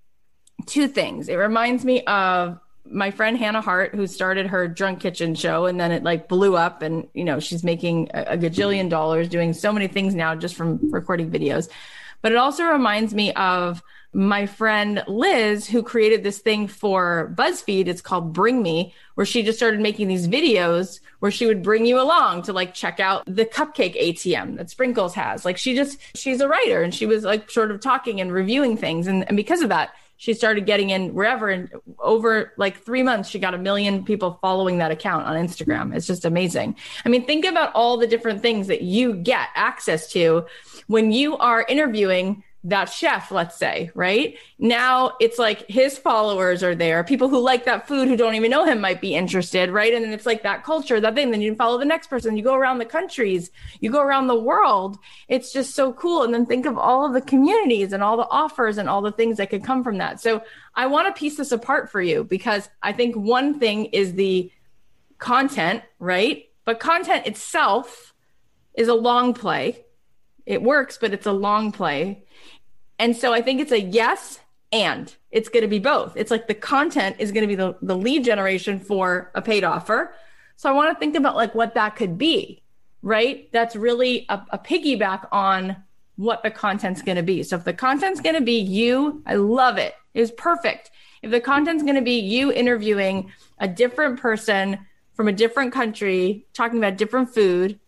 2 things. It reminds me of my friend Hannah Hart, who started her Drunk Kitchen show and then it like blew up and, you know, she's making a gajillion dollars doing so many things now just from recording videos. But it also reminds me of my friend Liz, who created this thing for BuzzFeed. It's called Bring Me, where she just started making these videos where she would bring you along to like check out the cupcake ATM that Sprinkles has. Like she's a writer and she was like sort of talking and reviewing things. And because of that, she started getting in wherever, and over like 3 months, she got 1 million people following that account on Instagram. It's just amazing. I mean, think about all the different things that you get access to when you are interviewing that chef, let's say, right? Now it's like his followers are there. People who like that food who don't even know him might be interested, right? And then it's like that culture, that thing. Then you follow the next person. You go around the countries, you go around the world. It's just so cool. And then think of all of the communities and all the offers and all the things that could come from that. So I want to piece this apart for you, because I think one thing is the content, right? But content itself is a long play. It works, but it's a long play. And so I think it's a yes, and it's going to be both. It's like the content is going to be the lead generation for a paid offer. So I want to think about like what that could be, right? That's really a piggyback on what the content's going to be. So if the content's going to be you, I love it. It was perfect. If the content's going to be you interviewing a different person from a different country, talking about different food,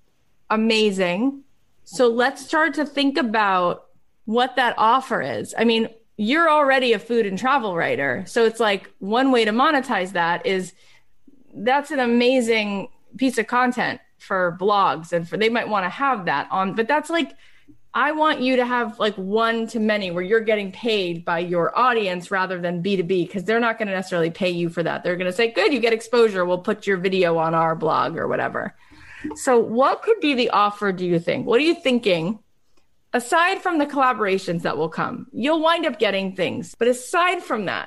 amazing. So let's start to think about what that offer is. I mean, you're already a food and travel writer. So it's like one way to monetize that is that's an amazing piece of content for blogs, and they might want to have that on, but that's like, I want you to have like one to many where you're getting paid by your audience rather than B2B, because they're not going to necessarily pay you for that. They're going to say, good, you get exposure. We'll put your video on our blog or whatever. So what could be the offer, do you think? What are you thinking? Aside from the collaborations that will come, you'll wind up getting things. But aside from that,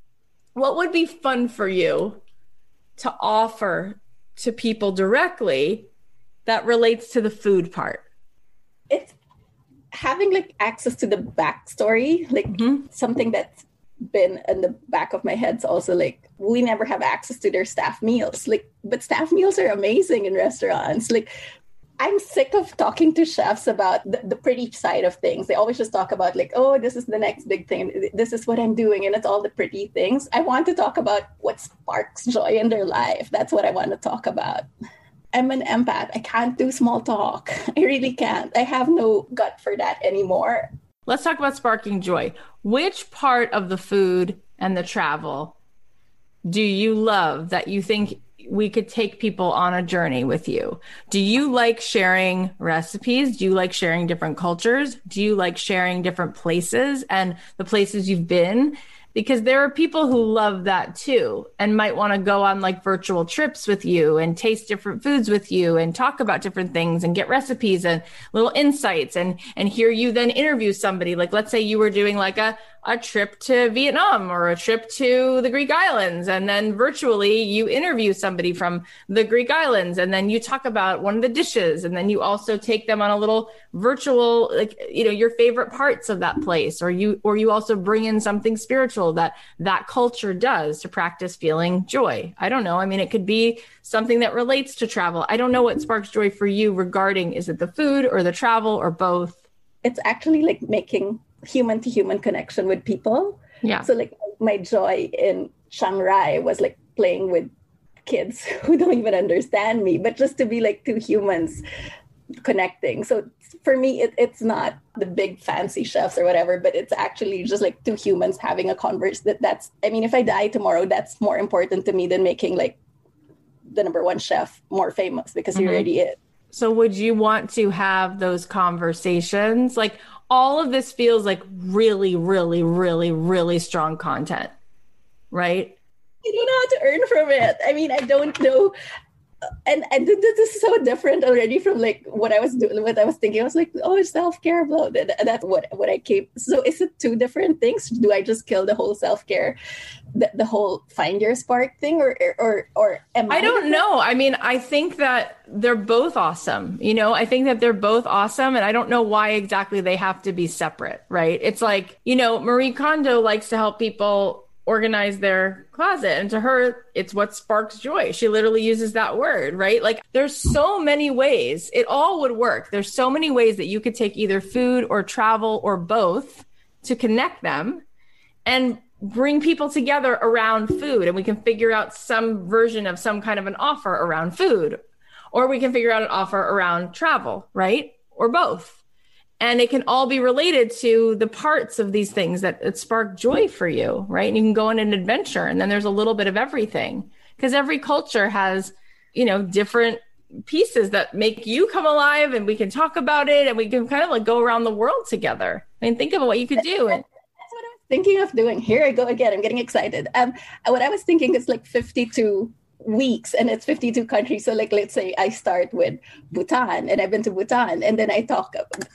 what would be fun for you to offer to people directly that relates to the food part? It's having like access to the backstory, like something that's been in the back of my head's also like, we never have access to their staff meals. Like, but staff meals are amazing in restaurants. Like, I'm sick of talking to chefs about the pretty side of things. They always just talk about like, oh, this is the next big thing. This is what I'm doing. And it's all the pretty things. I want to talk about what sparks joy in their life. That's what I want to talk about. I'm an empath. I can't do small talk. I really can't. I have no gut for that anymore. Let's talk about sparking joy. Which part of the food and the travel do you love that you think we could take people on a journey with you? Do you like sharing recipes? Do you like sharing different cultures? Do you like sharing different places and the places you've been? Because there are people who love that too and might want to go on like virtual trips with you and taste different foods with you and talk about different things and get recipes and little insights and hear you then interview somebody. Like, let's say you were doing like a trip to Vietnam or a trip to the Greek islands. And then virtually you interview somebody from the Greek islands and then you talk about one of the dishes. And then you also take them on a little virtual, like, you know, your favorite parts of that place, or you also bring in something spiritual that culture does to practice feeling joy. I don't know. I mean, it could be something that relates to travel. I don't know what sparks joy for you regarding, is it the food or the travel or both? It's actually like making human to human connection with people. Yeah. So like my joy in Chiang Rai was like playing with kids who don't even understand me, but just to be like two humans connecting. So for me, it's not the big fancy chefs or whatever, but it's actually just like two humans having a converse. That's, I mean, if I die tomorrow, that's more important to me than making like the number one chef more famous, because he already is. So would you want to have those conversations? Like, all of this feels like really, really, really, really strong content, right? I don't know how to earn from it. I mean, I don't know. And this is so different already from like what I was doing, what I was thinking. I was like, oh, self-care, blah. That's what I came. So is it two different things? Do I just kill the whole self-care, the whole find your spark thing, or am I don't know. I mean, I think that they're both awesome. You know, I think that they're both awesome. And I don't know why exactly they have to be separate, right? It's like, you know, Marie Kondo likes to help people organize their closet. And to her, it's what sparks joy. She literally uses that word, right? Like, there's so many ways it all would work. There's so many ways that you could take either food or travel or both to connect them and bring people together around food. And we can figure out some version of some kind of an offer around food, or we can figure out an offer around travel, right? Or both. And it can all be related to the parts of these things that spark joy for you, right? And you can go on an adventure, and then there's a little bit of everything, because every culture has, you know, different pieces that make you come alive, and we can talk about it, and we can kind of like go around the world together. I mean, think about what you could do. That's what I was thinking of doing. Here I go again. I'm getting excited. What I was thinking is like 52 weeks and it's 52 countries. So like, let's say I start with Bhutan and I've been to Bhutan and then I talk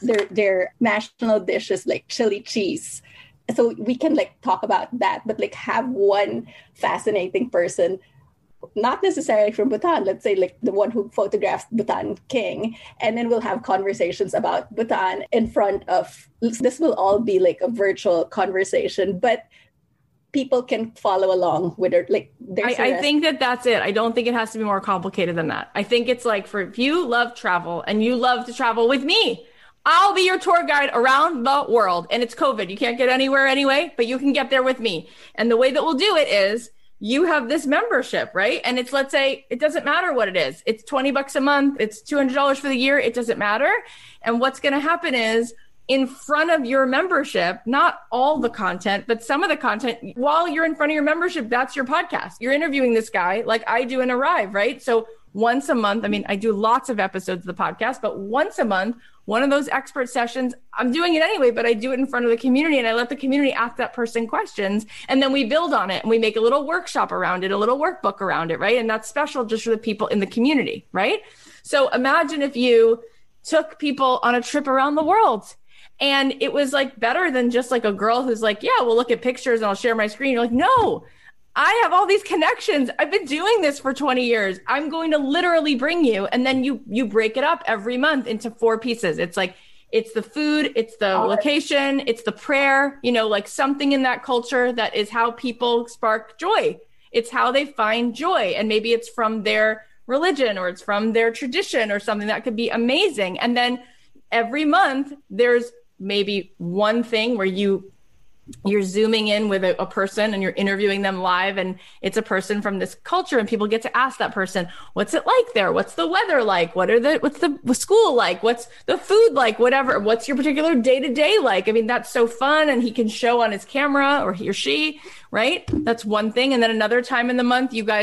their national dishes like chili cheese. So we can like talk about that, but like have one fascinating person, not necessarily from Bhutan, let's say like the one who photographed Bhutan King, and then we'll have conversations about Bhutan in front of, this will all be like a virtual conversation, but people can follow along with it. Like, I think that's it. I don't think it has to be more complicated than that. I think it's like, if you love travel and you love to travel with me, I'll be your tour guide around the world. And it's COVID. You can't get anywhere anyway, but you can get there with me. And the way that we'll do it is you have this membership, right? And it's, let's say, it doesn't matter what it is. It's $20 a month. It's $200 for the year. It doesn't matter. And what's going to happen is, in front of your membership, not all the content, but some of the content, while you're in front of your membership, that's your podcast. You're interviewing this guy like I do in Arrive, right? So once a month, I mean, I do lots of episodes of the podcast, but once a month, one of those expert sessions, I'm doing it anyway, but I do it in front of the community and I let the community ask that person questions. And then we build on it and we make a little workshop around it, a little workbook around it, right? And that's special just for the people in the community, right? So imagine if you took people on a trip around the world. And it was like better than just like a girl who's like, yeah, we'll look at pictures and I'll share my screen. You're like, no, I have all these connections. I've been doing this for 20 years. I'm going to literally bring you. And then you break it up every month into 4 pieces. It's like, it's the food, it's the location, it's the prayer, like something in that culture that is how people spark joy. It's how they find joy. And maybe it's from their religion or it's from their tradition or something that could be amazing. And then every month there's maybe one thing where you're zooming in with a person and you're interviewing them live and it's a person from this culture and people get to ask that person, what's it like there? What's the weather like? What's the school like? What's the food like? Whatever. What's your particular day-to-day like? I mean, that's so fun. And he can show on his camera, or he or she, right? That's one thing. And then another time in the month, you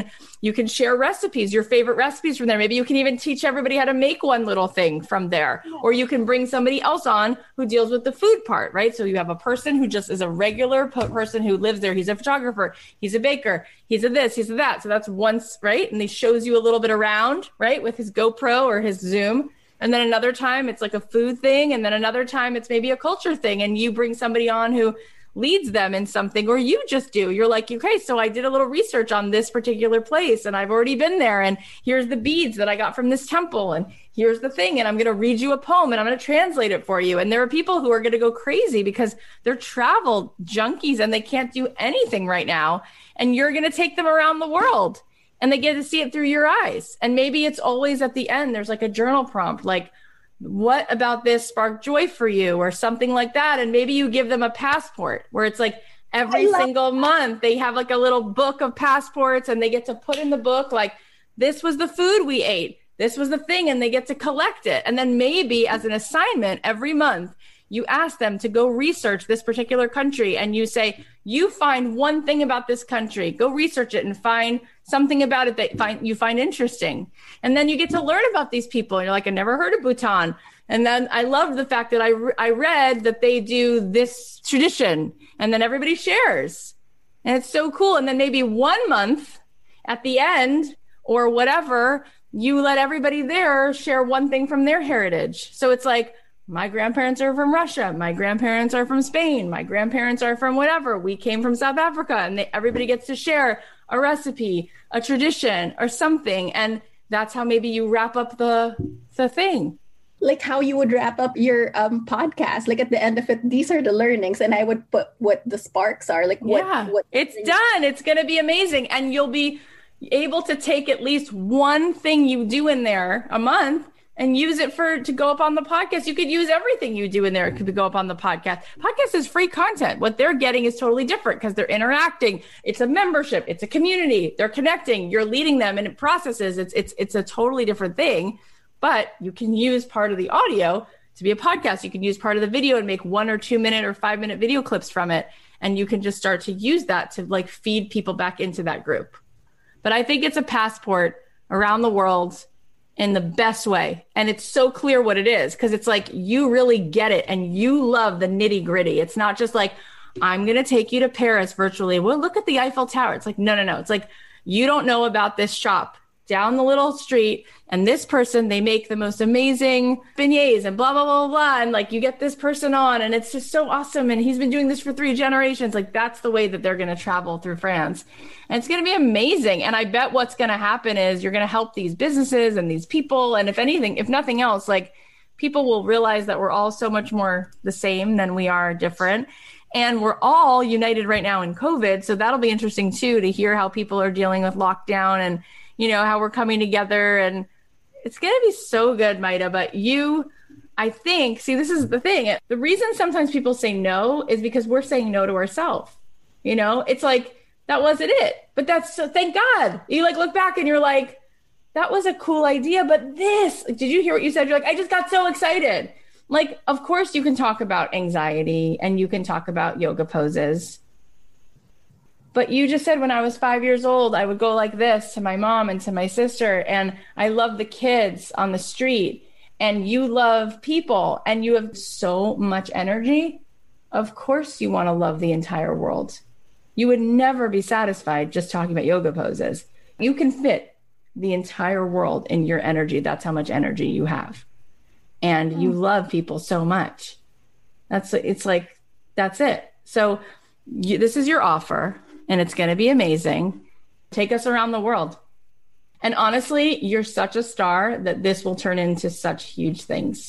can share recipes, your favorite recipes from there. Maybe you can even teach everybody how to make one little thing from there, or you can bring somebody else on who deals with the food part, right? So you have a person who just is a regular person who lives there. He's a photographer, he's a baker, he's a this, he's a that. So that's once, right? And he shows you a little bit around, right? With his GoPro or his Zoom. And then another time it's like a food thing. And then another time it's maybe a culture thing. And you bring somebody on who leads them in something, or you just do. You're like, okay, so I did a little research on this particular place and I've already been there. And here's the beads that I got from this temple. And here's the thing. And I'm going to read you a poem and I'm going to translate it for you. And there are people who are going to go crazy because they're travel junkies and they can't do anything right now. And you're going to take them around the world and they get to see it through your eyes. And maybe it's always at the end, there's like a journal prompt, like, what about this sparked joy for you, or something like that. And maybe you give them a passport where it's like every single month they have like a little book of passports and they get to put in the book, like, this was the food we ate, this was the thing, and they get to collect it. And then maybe as an assignment every month, you ask them to go research this particular country and you say, you find one thing about this country, go research it and find something about it that you find interesting. And then you get to learn about these people. And you're like, I never heard of Bhutan. And then I love the fact that I read that they do this tradition, and then everybody shares. And it's so cool. And then maybe 1 month at the end or whatever, you let everybody there share one thing from their heritage. So it's like, my grandparents are from Russia. My grandparents are from Spain. My grandparents are from whatever. We came from South Africa, and everybody gets to share a recipe, a tradition, or something. And that's how maybe you wrap up the thing. Like how you would wrap up your podcast, like at the end of it, these are the learnings, and I would put what the sparks are, like what it's done. It's going to be amazing. And you'll be able to take at least one thing you do in there a month and use it to go up on the podcast. You could use everything you do in there. It could go up on the podcast. Podcast is free content. What they're getting is totally different because they're interacting. It's a membership. It's a community. They're connecting. You're leading them and it processes. It's a totally different thing, but you can use part of the audio to be a podcast. You can use part of the video and make 1 or 2 minute or 5 minute video clips from it. And you can just start to use that to like feed people back into that group. But I think it's a passport around the world in the best way. And it's so clear what it is, because it's like you really get it and you love the nitty gritty. It's not just like, I'm going to take you to Paris virtually. Well, look at the Eiffel Tower. It's like, no. It's like, you don't know about this shop down the little street, and this person, they make the most amazing beignets and blah, blah, blah, blah. And like, you get this person on and it's just so awesome. And he's been doing this for 3 generations. Like, that's the way that they're going to travel through France. And it's going to be amazing. And I bet what's going to happen is you're going to help these businesses and these people. And if anything, if nothing else, like, people will realize that we're all so much more the same than we are different. And we're all united right now in COVID. So that'll be interesting too, to hear how people are dealing with lockdown and, you know, how we're coming together. And it's going to be so good, Maida. But you, I think, see, this is the thing. The reason sometimes people say no is because we're saying no to ourselves. You know, it's like, that wasn't it. But that's so, thank God. You like look back and you're like, that was a cool idea. But this, did you hear what you said? You're like, I just got so excited. Like, of course you can talk about anxiety and you can talk about yoga poses. But you just said when I was 5 years old, I would go like this to my mom and to my sister. And I love the kids on the street. And you love people and you have so much energy. Of course you want to love the entire world. You would never be satisfied just talking about yoga poses. You can fit the entire world in your energy. That's how much energy you have. And you love people so much. It's like, that's it. So this is your offer. And it's going to be amazing. Take us around the world. And honestly, you're such a star that this will turn into such huge things.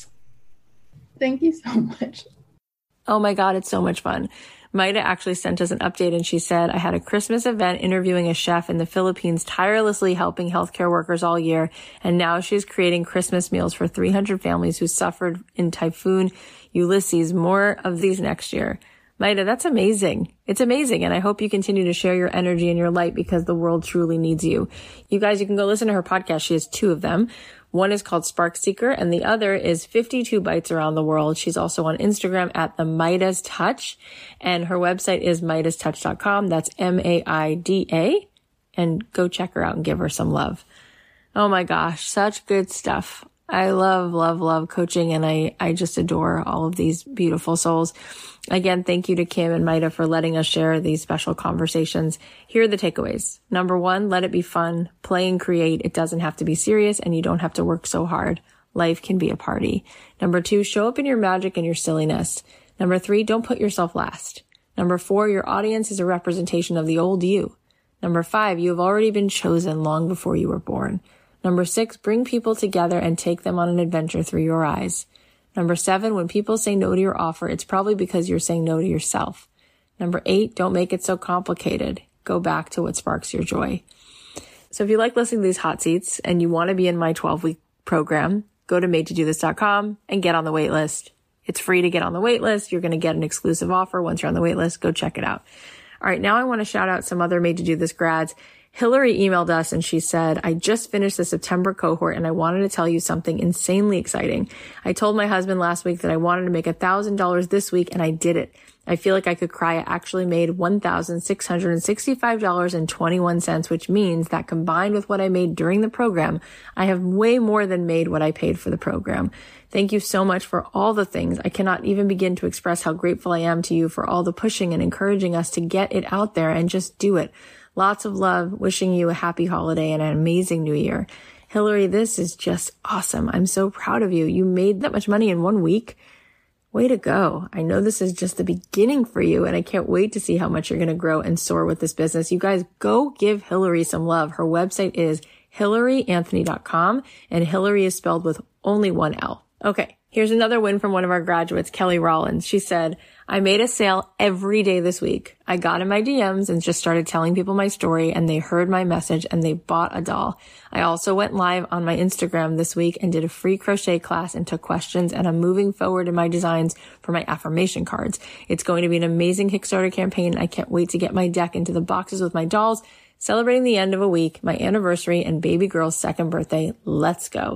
Thank you so much. Oh my God, it's so much fun. Maida actually sent us an update and she said, I had a Christmas event interviewing a chef in the Philippines, tirelessly helping healthcare workers all year. And now she's creating Christmas meals for 300 families who suffered in Typhoon Ulysses. More of these next year. Maida, that's amazing. It's amazing. And I hope you continue to share your energy and your light because the world truly needs you. You guys, you can go listen to her podcast. She has 2 of them. One is called Spark Seeker and the other is 52 Bites Around the World. She's also on Instagram at the Maida's Touch and her website is MaidasTouch.com. That's MAIDA, and go check her out and give her some love. Oh my gosh, such good stuff. I love coaching and I just adore all of these beautiful souls. Again, thank you to Kim and Maida for letting us share these special conversations. Here are the takeaways. Number 1, let it be fun. Play and create. It doesn't have to be serious and you don't have to work so hard. Life can be a party. Number 2, show up in your magic and your silliness. Number 3, don't put yourself last. Number 4, your audience is a representation of the old you. Number 5, you have already been chosen long before you were born. Number 6, bring people together and take them on an adventure through your eyes. Number 7, when people say no to your offer, it's probably because you're saying no to yourself. Number 8, don't make it so complicated. Go back to what sparks your joy. So if you like listening to these hot seats and you want to be in my 12-week program, go to madetodothis.com and get on the wait list. It's free to get on the wait list. You're going to get an exclusive offer once you're on the wait list. Go check it out. All right, now I want to shout out some other Made to Do This grads. Hillary emailed us and she said, I just finished the September cohort and I wanted to tell you something insanely exciting. I told my husband last week that I wanted to make $1,000 this week and I did it. I feel like I could cry. I actually made $1,665.21, which means that combined with what I made during the program, I have way more than made what I paid for the program. Thank you so much for all the things. I cannot even begin to express how grateful I am to you for all the pushing and encouraging us to get it out there and just do it. Lots of love, wishing you a happy holiday and an amazing new year. Hillary, this is just awesome. I'm so proud of you. You made that much money in 1 week. Way to go. I know this is just the beginning for you and I can't wait to see how much you're going to grow and soar with this business. You guys go give Hillary some love. Her website is HillaryAnthony.com and Hillary is spelled with only 1 L. Okay. Here's another win from one of our graduates, Kelly Rollins. She said, I made a sale every day this week. I got in my DMs and just started telling people my story and they heard my message and they bought a doll. I also went live on my Instagram this week and did a free crochet class and took questions and I'm moving forward in my designs for my affirmation cards. It's going to be an amazing Kickstarter campaign. I can't wait to get my deck into the boxes with my dolls, celebrating the end of a week, my anniversary and baby girl's 2nd birthday. Let's go.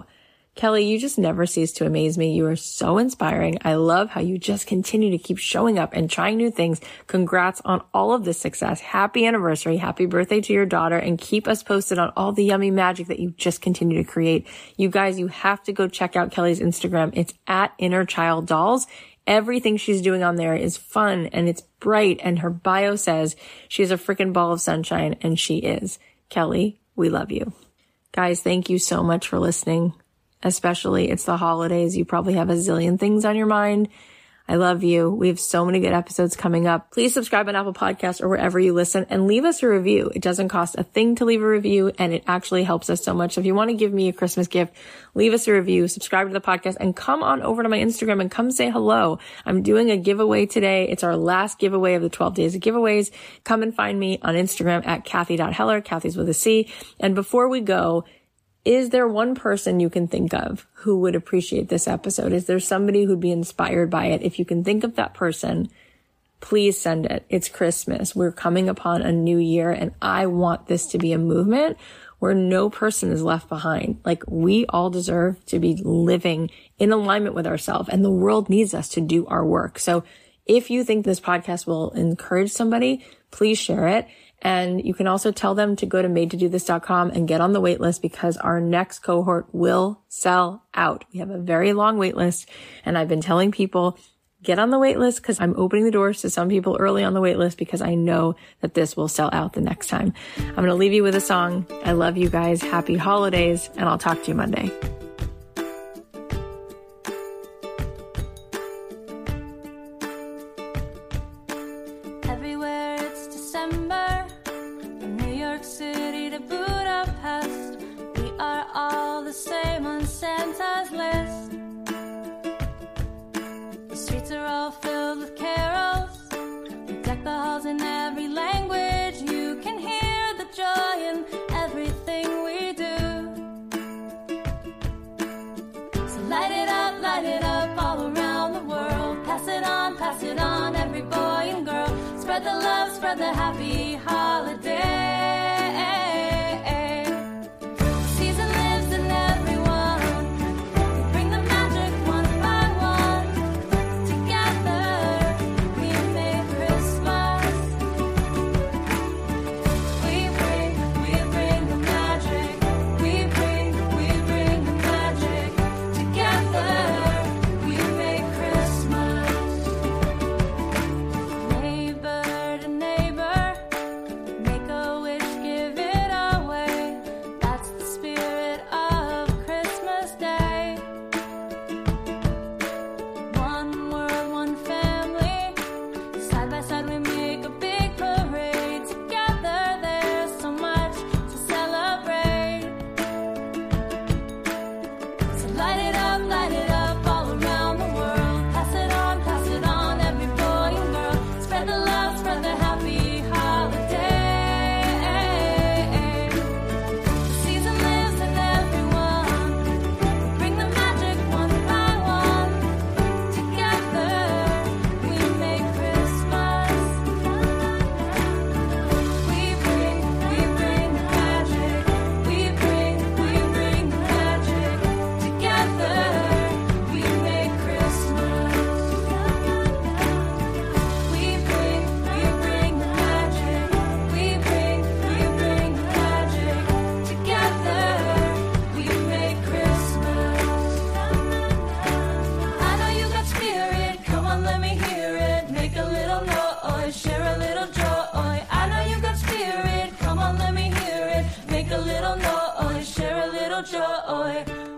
Kelly, you just never cease to amaze me. You are so inspiring. I love how you just continue to keep showing up and trying new things. Congrats on all of this success. Happy anniversary. Happy birthday to your daughter, and keep us posted on all the yummy magic that you just continue to create. You guys, you have to go check out Kelly's Instagram. It's at Inner Child Dolls. Everything she's doing on there is fun and it's bright, and her bio says she's a freaking ball of sunshine, and she is. Kelly, we love you. Guys, thank you so much for listening. Especially, it's the holidays. You probably have a zillion things on your mind. I love you. We have so many good episodes coming up. Please subscribe on Apple Podcasts or wherever you listen, and leave us a review. It doesn't cost a thing to leave a review, and it actually helps us so much. So if you want to give me a Christmas gift, leave us a review, subscribe to the podcast, and come on over to my Instagram and come say hello. I'm doing a giveaway today. It's our last giveaway of the 12 days of giveaways. Come and find me on Instagram at Kathy.Heller. Kathy's with a C. And before we go, is there one person you can think of who would appreciate this episode? Is there somebody who'd be inspired by it? If you can think of that person, please send it. It's Christmas. We're coming upon a new year, and I want this to be a movement where no person is left behind. Like, we all deserve to be living in alignment with ourselves, and the world needs us to do our work. So if you think this podcast will encourage somebody, please share it. And you can also tell them to go to madetodothis.com and get on the wait list, because our next cohort will sell out. We have a very long wait list, and I've been telling people, get on the wait list, because I'm opening the doors to some people early on the wait list, because I know that this will sell out the next time. I'm going to leave you with a song. I love you guys. Happy holidays, and I'll talk to you Monday. Everywhere it's December, from New York City to Budapest, we are all the same on Santa's list. The streets are all filled with carols, we deck the halls in every language. You can hear the joy in everything we do. So light it up all around the world. Pass it on, every boy and girl. Spread the love, spread the happy holiday. The season lives in everyone. We bring the magic one by one. Together we make Christmas. We bring the magic. We bring the magic. Together we make Christmas. Neighbor to neighbor, make a wish, give it away. That's the spirit of Christmas Day. One world, one family, side by side we make a big parade. Together there's so much to celebrate. So light it up all around the world. Pass it on, every boy and girl. Spread the love, spread the happy holiday. The season lives in everyone. Bring the magic one by one. Together we make Christmas. We bring the magic. We bring the magic. Together we make Christmas. We bring the magic. We bring the magic. Together we make Christmas. I know you got spirit, come on, let me hear it. Make a little noise, share a little joy. I know you got spirit, come on, let me hear it. Make a little noise, share a little joy.